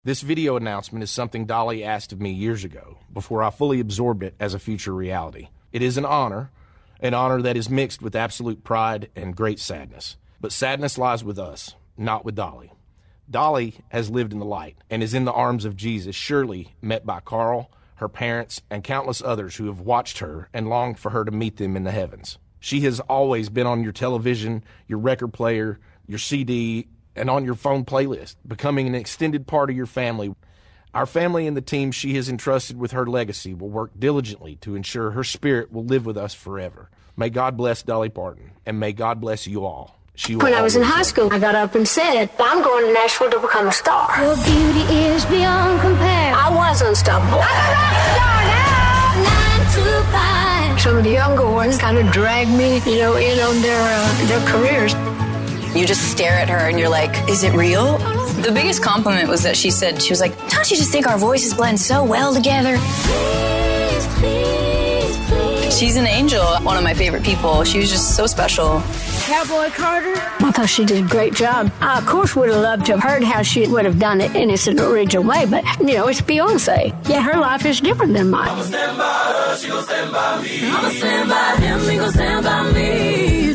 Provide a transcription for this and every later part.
This video announcement is something Dolly asked of me years ago, before I fully absorbed it as a future reality. It is an honor that is mixed with absolute pride and great sadness. But sadness lies with us, not with Dolly. Dolly has lived in the light and is in the arms of Jesus, surely met by Carl, her parents, and countless others who have watched her and longed for her to meet them in the heavens. She has always been on your television, your record player, your CD, and on your phone playlist, becoming an extended part of your family. Our family and the team she has entrusted with her legacy will work diligently to ensure her spirit will live with us forever. May God bless Dolly Parton, and may God bless you all. When I was in high school, I got up and said, I'm going to Nashville to become a star. Your beauty is beyond compare. I was unstoppable. I'm a rock star now. 9 to 5. Some of the younger ones kind of dragged me, in on their careers. You just stare at her and you're like, is it real? The biggest compliment was that she was like, don't you just think our voices blend so well together? Please, please, please. She's an angel, one of my favorite people. She was just so special. Cowboy Carter. I thought she did a great job. I, of course, would have loved to have heard how she would have done it in its original way, but, it's Beyonce. Yeah, her life is different than mine. I'ma stand by her, she gon' stand by me. I'ma stand by him, he gon' stand by me.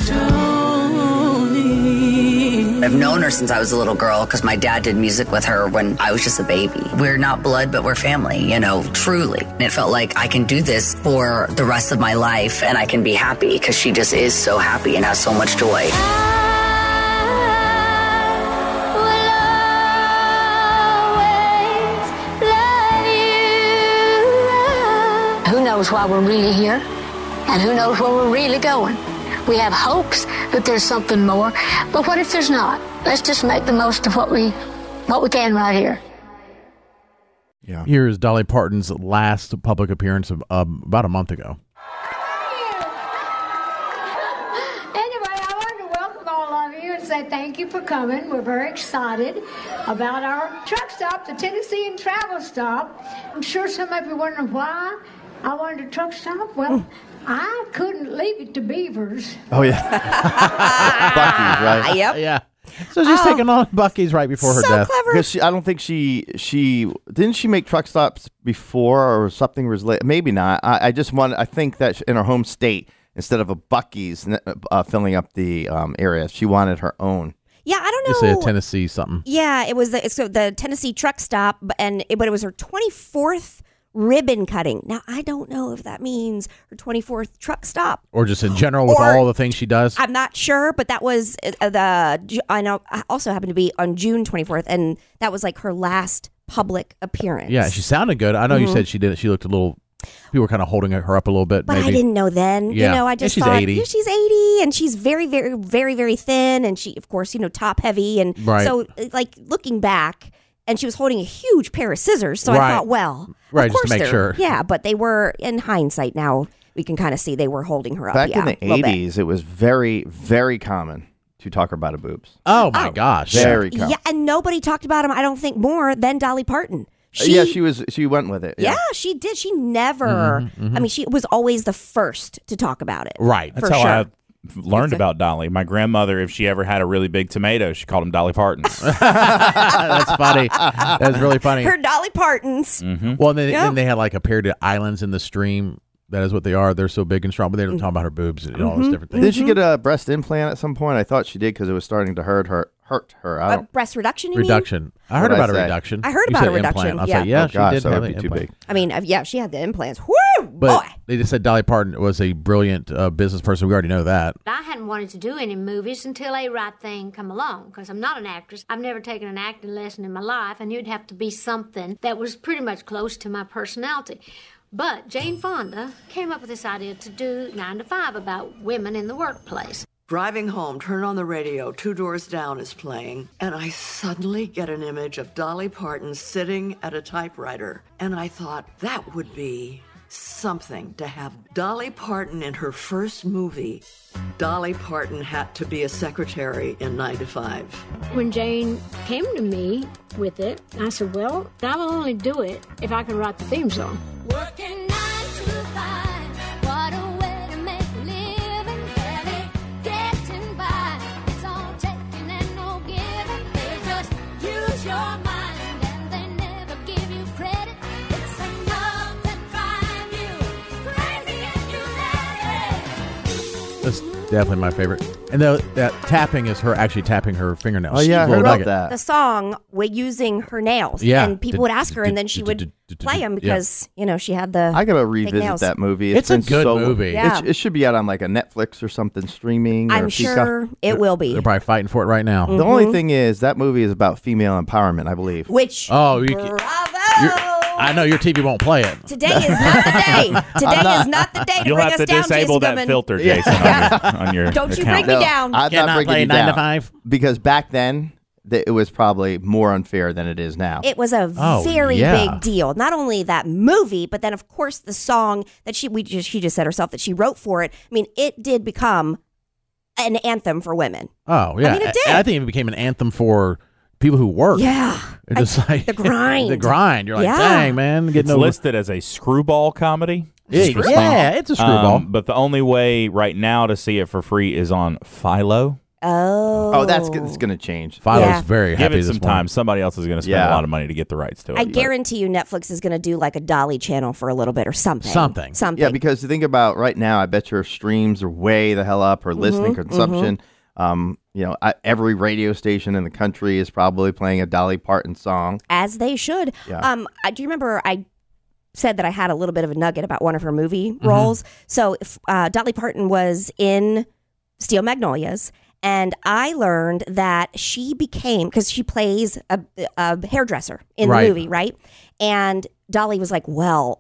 I've known her since I was a little girl because my dad did music with her when I was just a baby. We're not blood, but we're family, truly. And it felt like I can do this for the rest of my life and I can be happy because she just is so happy and has so much joy. Who knows why we're really here? And who knows where we're really going? We have hopes that there's something more, but what if there's not? Let's just make the most of what we can right here. Yeah. Here's Dolly Parton's last public appearance of about a month ago. Anyway, I wanted to welcome all of you and say thank you for coming. We're very excited about our truck stop, the Tennessee and Travel Stop. I'm sure some of you are wondering why I wanted a truck stop. Well, I couldn't leave it to Beavers. Oh, yeah. Buc-ee's, right? Yep. Yeah. So she's taking on Buc-ee's right before her death. Clever. Because I don't think she didn't she make truck stops before or something was late? Maybe not. I think that in her home state, instead of a Buc-ee's filling up the area, she wanted her own. Yeah, I don't know. You say a Tennessee something. Yeah, it was the Tennessee truck stop, but it was her 24th ribbon cutting. Now, I don't know if that means her 24th truck stop. Or just in general with all the things she does. I'm not sure, but that was I know I also happened to be on June 24th, and that was like her last public appearance. Yeah, she sounded good. I know you said she did it. She looked a little, people were kind of holding her up a little bit. But maybe. I didn't know then. Yeah. I just she's thought, 80. Yeah, she's 80, and she's very, very, very, very thin, and she, of course, top heavy. And so, looking back, and she was holding a huge pair of scissors. So I thought, well, right, of course just to make sure. Yeah, but they were, in hindsight now, we can kind of see they were holding her up. Back in the 80s, it was very, very common to talk about her boobs. Oh, my gosh. Very common. Yeah, and nobody talked about him, I don't think, more than Dolly Parton. She went with it. Yeah, she did. She never, I mean, she was always the first to talk about it. Right. That's how I learned about Dolly. My grandmother, if she ever had a really big tomato, she called them Dolly Partons. That's funny. That's really funny. Her Dolly Partons. Well, then they had like a pair of islands in the stream. That is what they are. They're so big and strong, but they're talking about her boobs and all those different things. Did she get a breast implant at some point? I thought she did because it was starting to hurt her. Breast reduction, you mean? Reduction. I heard about a reduction. I heard about a reduction. I said, yeah, oh, gosh, she did that have would be too big. I mean, she had the implants. Woo! But boy. They just said Dolly Parton was a brilliant business person. We already know that. I hadn't wanted to do any movies until A Right Thing come along, because I'm not an actress. I've never taken an acting lesson in my life, and it'd have to be something that was pretty much close to my personality. But Jane Fonda came up with this idea to do 9 to 5 about women in the workplace. Driving home, turn on the radio, Two Doors Down is playing, and I suddenly get an image of Dolly Parton sitting at a typewriter. And I thought, that would be something to have Dolly Parton in her first movie. Dolly Parton had to be a secretary in 9 to 5. When Jane came to me with it, I said, well, I will only do it if I can write the theme song. Working 9 to 5, what a way to make a living, barely getting by. It's all taking and no giving. They just use your mind and they definitely my favorite. And that tapping is her actually tapping her fingernails. Oh, yeah, I heard about nugget. that. The song using her nails. Yeah. And people would ask her, and then she would play them because, she had the I gotta fake revisit nails. that movie. It's a been good movie. Yeah. It should be out on like a Netflix or something streaming. I'm or sure it will be. They're probably fighting for it right now. The only thing is that movie is about female empowerment, I believe. Which, Oh, bravo! I know your TV won't play it. Today is not the day. Today is not the day to You'll bring have us to down, disable Jason that Goodman. filter, Jason, on your Don't you account. bring me down. I'm Cannot not breaking play you 9 to down 5? because back then it was probably more unfair than it is now. It was a Oh, very yeah. big deal. Not only that movie, but then of course the song that she just said herself that she wrote for it. I mean, it did become an anthem for women. Oh, yeah. I mean, it did. I think it became an anthem for people who work. Yeah. It's just like the grind. The grind. You're like, Yeah. dang, man. It's listed as a screwball comedy. Yeah, it's a screwball. But the only way right now to see it for free is on Philo. Oh. that's going to change. Philo's very Give happy it some this morning. time. Somebody else is going to spend a lot of money to get the rights to it. I guarantee you Netflix is going to do like a Dolly channel for a little bit or something. Something. Yeah, because think about right now, I bet your streams are way the hell up, or listening consumption. Every radio station in the country is probably playing a Dolly Parton song. As they should. Yeah. Do you remember I said that I had a little bit of a nugget about one of her movie roles? So if, Dolly Parton was in Steel Magnolias, and I learned that she became, because she plays a hairdresser in the movie, right? And Dolly was like, well,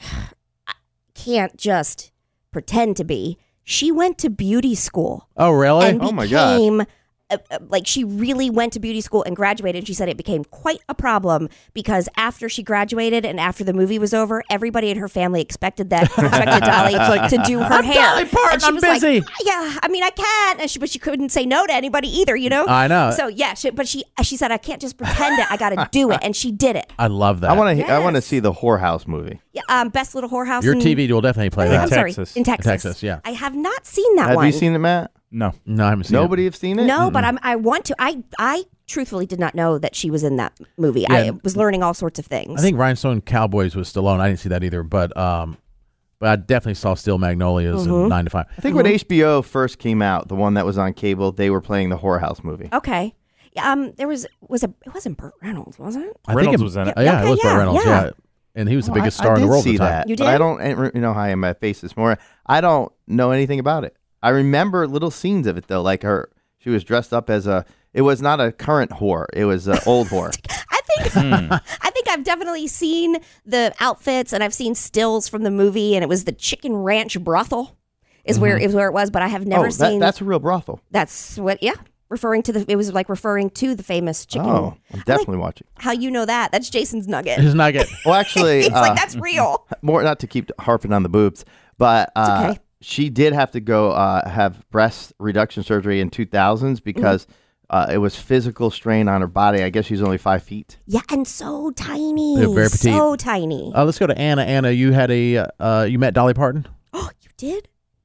I can't just pretend to be. She went to beauty school. Oh, really? And Oh, my gosh. became she really went to beauty school and graduated. And she said it became quite a problem because after she graduated and after the movie was over, everybody in her family expected Dolly to do her hair. Dolly Parton, and she I'm was busy. like, yeah, I mean, I can't. And but she couldn't say no to anybody either, I know. So yeah, she said, I can't just pretend it. I got to do it. And she did it. I love that. I want to see the Whorehouse movie. Yeah, Best Little Whorehouse. Your TV will definitely play that. I'm sorry, in Texas. Texas, yeah. I have not seen that Have one. you seen it, Matt? No. No, I haven't seen Nobody have seen it? No, but I want to. I truthfully did not know that she was in that movie. Yeah. I was learning all sorts of things. I think Rhinestone Cowboys was Stallone. I didn't see that either, but I definitely saw Steel Magnolias and 9 to 5. I think when HBO first came out, the one that was on cable, they were playing the Whorehouse movie. Okay. There was it wasn't Burt Reynolds, was it? Reynolds was in it. Yeah, it was Burt Reynolds. yeah. Yeah. And he was the biggest I star in the did world see at the time. that. You But did? I don't, how I am my face this morning. I don't know anything about it. I remember little scenes of it though, like she was dressed up as it was not a current whore, it was an old whore. I think I've definitely seen the outfits and I've seen stills from the movie, and it was the Chicken Ranch brothel is where it was, but I have never seen. That's a real brothel. That's what. Yeah, referring to it was like referring to the famous chicken. Oh, I'm definitely watching. How you know that? That's Jason's nugget. His nugget. Well, actually, He's like, that's real. More not to keep harping on the boobs, but okay. She did have to go have breast reduction surgery in 2000s because it was physical strain on her body. I guess she's only 5 feet. Yeah, and so tiny. Yeah, very petite. So tiny. Let's go to Anna. Anna, you had you met Dolly Parton? Oh, you did?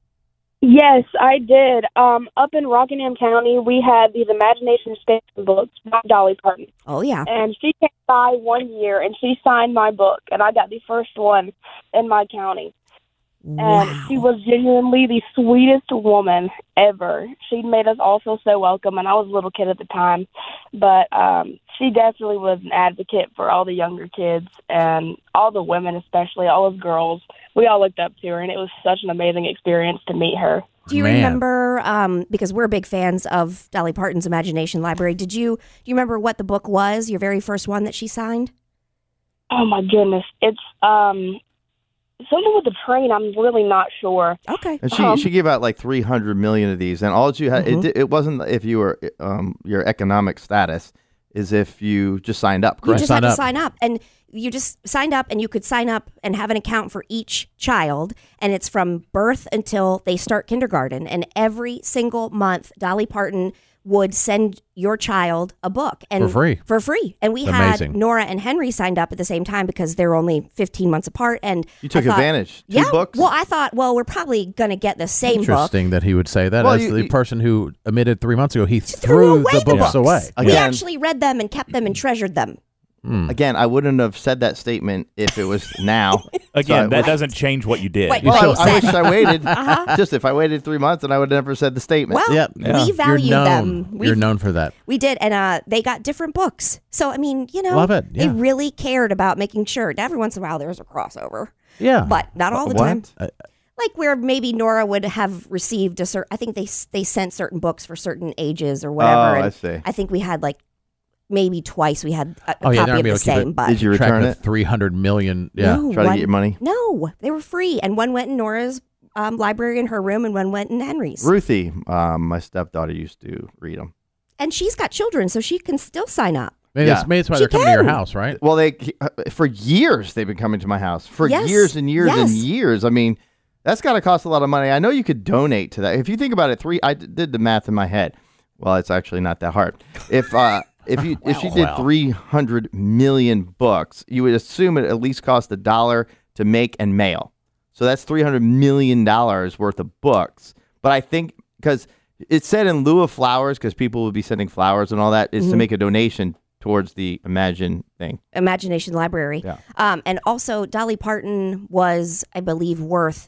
Yes, I did. Up in Rockingham County, we had these Imagination Station books by Dolly Parton. Oh, yeah. And she came by one year, and she signed my book, and I got the first one in my county. And she was genuinely the sweetest woman ever. She made us all feel so welcome, and I was a little kid at the time. But she definitely was an advocate for all the younger kids and all the women, especially all us girls. We all looked up to her, and it was such an amazing experience to meet her. Do you remember, because we're big fans of Dolly Parton's Imagination Library, do you remember what the book was, your very first one that she signed? Oh, my goodness. It's something with the train. I'm really not sure. Okay. And she gave out like 300 million of these, and all you had, it wasn't if you were your economic status, is if you just signed up, correct? You just had to sign up, and you just signed up, and you could sign up and have an account for each child, and it's from birth until they start kindergarten, and every single month, Dolly Parton would send your child a book and for free. And we had Nora and Henry signed up at the same time because they're only 15 months apart. And you took advantage. Two books? Well, I thought, we're probably going to get the same book. Interesting that he would say that. Well, as the person who admitted 3 months ago, he threw the books away. We actually read them and kept them and treasured them. Again, I wouldn't have said that statement if it was now. Again, So that doesn't change what you did. What well, you I wish said. I waited. Uh-huh. Just if I waited 3 months, then I would have never said the statement. Well, we valued You're them. known. You're known for that. We did, and they got different books. So I mean, Love it, they yeah. really cared about making sure. Every once in a while, there was a crossover. Yeah. But not all the What? time. Like where maybe Nora would have received a certain. I think they sent certain books for certain ages or whatever. Oh, and I see. I think we had like maybe twice we had a Oh, yeah, copy they're of gonna be the able to keep same. it- But Did you return Track it? of 300 million. Yeah. No, Try to get your money? No, they were free, and one went in Nora's library in her room, and one went in Henry's. Ruthie, my stepdaughter, used to read them. And she's got children, so she can still sign up. Maybe that's why She they're coming to your can. house, right? Well, they for years they've been coming to my house for Yes. years and years and Yes. years. I mean, that's got to cost a lot of money. I know you could donate to that. If you think about it, I did the math in my head. Well, it's actually not that hard. If she did 300 million books, you would assume it at least cost $1 to make and mail. So that's $300 million worth of books. But I think because it said in lieu of flowers, because people would be sending flowers and all that, is to make a donation towards the Imagine thing. Imagination Library. Yeah. And also, Dolly Parton was, I believe, worth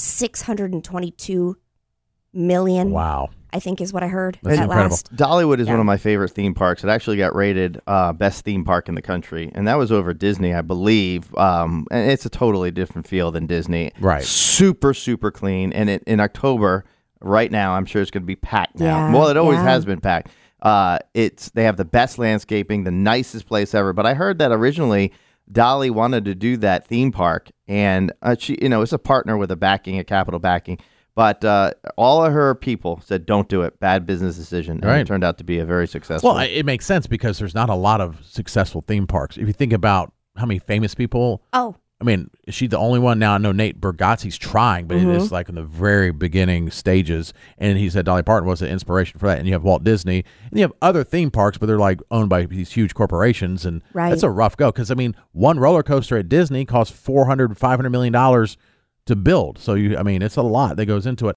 $622 million. Wow. I think is what I heard. That's at incredible. last. Dollywood is Yeah. one of my favorite theme parks. It actually got rated best theme park in the country, and that was over Disney, I believe. And it's a totally different feel than Disney. Right. Super, super clean. And in October, right now, I'm sure it's going to be packed now. Yeah, Well, it always yeah. has been packed. They have the best landscaping, the nicest place ever. But I heard that originally Dolly wanted to do that theme park, and she, it's a partner with a capital backing. But all of her people said, "Don't do it. Bad business decision." And Right. it turned out to be a very successful. Well, it makes sense because there's not a lot of successful theme parks. If you think about how many famous people, Oh, I mean, is she the only one now? I know Nate Bargatze's trying, but it is like in the very beginning stages. And he said Dolly Parton was the inspiration for that. And you have Walt Disney, and you have other theme parks, but they're like owned by these huge corporations. And Right. that's a rough go because, I mean, one roller coaster at Disney costs $400, $500 million to build. So it's a lot that goes into it.